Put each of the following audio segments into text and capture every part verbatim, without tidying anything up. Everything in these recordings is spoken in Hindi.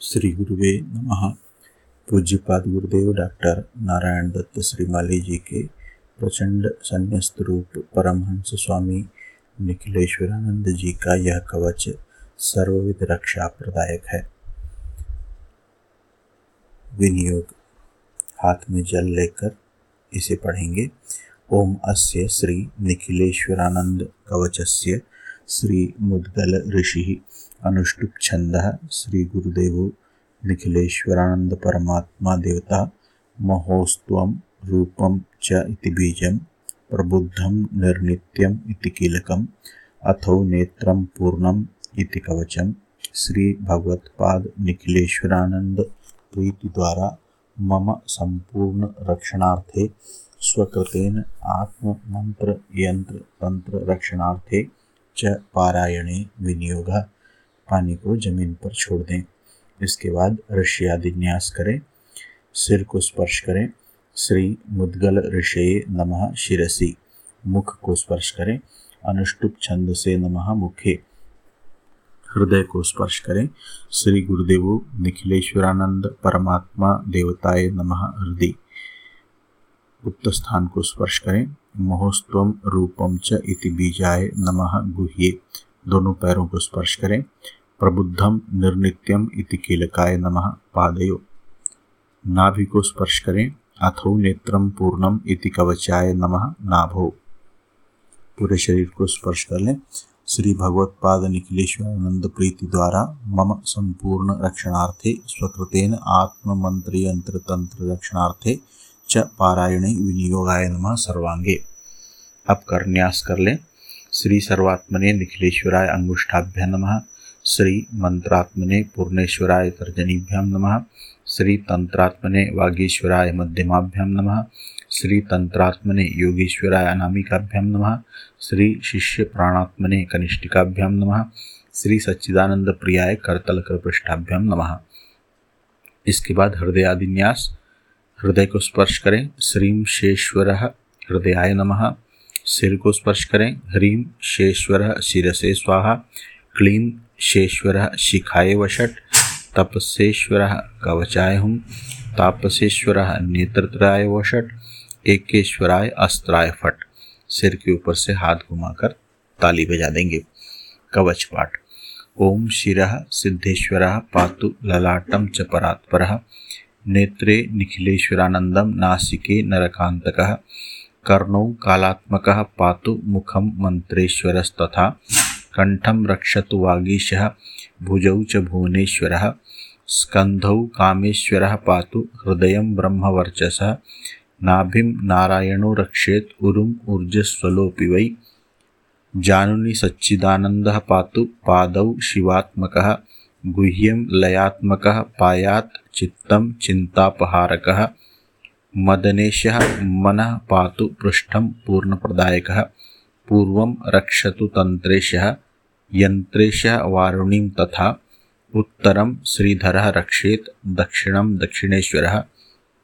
श्री गुरुवे नमः। पूज्यपाद गुरुदेव डॉक्टर नारायण दत्त श्रीमाली जी के प्रचंड संन्यास्त रूप परमहंस स्वामी निखिलेश्वरानंद जी का यह कवच सर्वविध रक्षा प्रदायक है। विनियोग। हाथ में जल लेकर इसे पढ़ेंगे। ओम अस्य श्री निखिलेश्वरानंद कवचस्य श्री मुद्गल ऋषि अनुष्टुप छंदः श्री गुरुदेवो निखिलेश्वरानंद परमात्मा देवता महोस्त्वं रूपं च इति बीजं प्रबुद्धं निर्नित्यम् इति कीलकम् अथो नेत्रं पूर्णम् इति कवचम् श्री भगवत्पाद निखिलेश्वरानंद प्रीति द्वारा मम संपूर्ण रक्षणार्थे स्वकृतेन आत्म मंत्र यंत्र तंत्र रक्षणार्थे च पारायणे विनियोगः। पानी को जमीन पर छोड़ दें। इसके बाद ऋषि आदि न्यास करें। सिर को स्पर्श करें। श्री मुद्गल ऋषये नमः शिरसि। मुख को स्पर्श करें। अनुष्टुप छंद से नमः मुखे। हृदय को स्पर्श करें। श्री गुरुदेवो निखिलेश्वरानंद परमात्मा देवताय नमः हृदय। गुप्त स्थान को स्पर्श करें। महोस्त्वं रूपम च इति बीजाय नमः गुह्ये। दोनों पैरों को स्पर्श करें। प्रबुद्धम निर्नित्यम इति कीलकाय नमः पादयो। नाभि को स्पर्श करें। अथो नेत्रम पूर्णम इति कवचाय नमः नाभो। पूरे शरीर को स्पर्श कर लें। श्री भगवत्पाद निखिलेश्वरानंद प्रीति द्वारा मम संपूर्ण रक्षणार्थे स्वकृतेन आत्म मंत्र यंत्र तंत्र रक्षणार्थे च पारायणे विनियोगाय नमः सर्वांगे। अब कर न्यास कर लें। श्री सर्वात्मने निखिलेश्वराय अंगुष्ठाभ्यां नमः। श्री मंत्रात्मने पूर्णेश्वराय तर्जनीभ्यां नमः। श्री तंत्रात्मने वागीश्वराय मध्यमाभ्यां नमः। श्री तंत्रात्मने योगीश्वराय अनामिकाभ्यां नमः। श्री शिष्य प्राणात्मने कनिष्ठिकाभ्यां नमः। श्री सच्चिदानंद प्रियाय करतलकर पृष्ठाभ्यां नमः। इसके बाद हृदय आदि न्यास। हृदय को स्पर्श करें। श्रीं शेश्वरः हृदयाय नमः। सिर को स्पर्श करें। ह्रीं शेश्वरः शिरसे स्वाहा। क्लीं शेश्वरः शिखाय वषट्। तपसेश्वरः कवचाय हुं। तापसेश्वरः नेत्रत्राय वषट्। एकेश्वराय अस्त्राय फट्। सिर के ऊपर से हाथ घुमाकर ताली बजा देंगे। कवच पाठ। ओम शिरः सिद्धेश्वरः पातु ललाटं च परात्परः। नेत्रे निखिलेश्वरानंदम नासिके नरकांतकः। कर्णौ कालात्मकः पातु मुखं मंत्रेश्वरस्तथा। कंठं रक्षतु वागीशः भुजौ च भुवनेश्वरः। स्कंधौ कामेश्वरः पातु हृदयं ब्रह्मवर्चसः। नाभिं नारायणो रक्षेत् उरुम ऊर्जस्वलोऽपि वै। जानुनि सच्चिदानन्दः पातु पादौ शिवात्मकः। गुह्यं लयात्मकः पायात् चित्तं चिन्तापहारकः। मदनेशः मनः पातु पृष्ठं पूर्णप्रदायकः। पूर्वं रक्षतु तंत्रेशः यंत्रेशः वारुणीं तथा। उत्तरं श्रीधरः रक्षेत् दक्षिणं दक्षिणेश्वरः।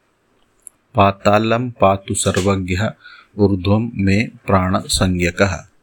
पातालं पातु सर्वज्ञः ऊर्ध्वं मे प्राणसंज्ञकः।